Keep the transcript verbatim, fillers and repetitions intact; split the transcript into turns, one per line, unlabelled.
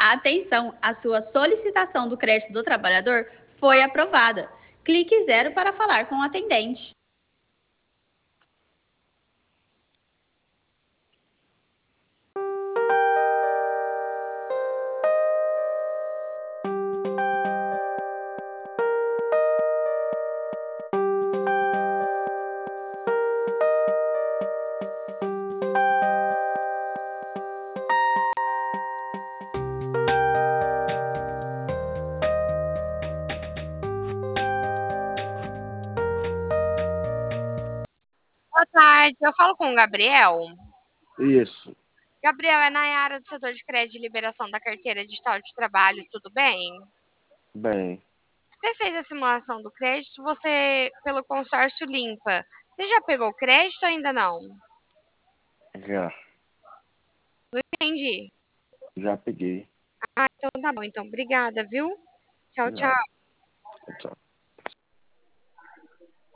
Atenção, a sua solicitação do crédito do trabalhador foi aprovada. Clique zero para falar com o atendente.
Boa tarde, eu falo com o Gabriel.
Isso.
Gabriel, é Nayara do setor de crédito e liberação da carteira digital de trabalho, tudo bem?
Bem,
Você fez a simulação do crédito, você, pelo consórcio Limpa. Você já pegou crédito ou ainda não?
já.
Entendi.
Já peguei.
Ah, então tá bom. Então, obrigada, viu? Tchau, tchau.
Nada. Tchau.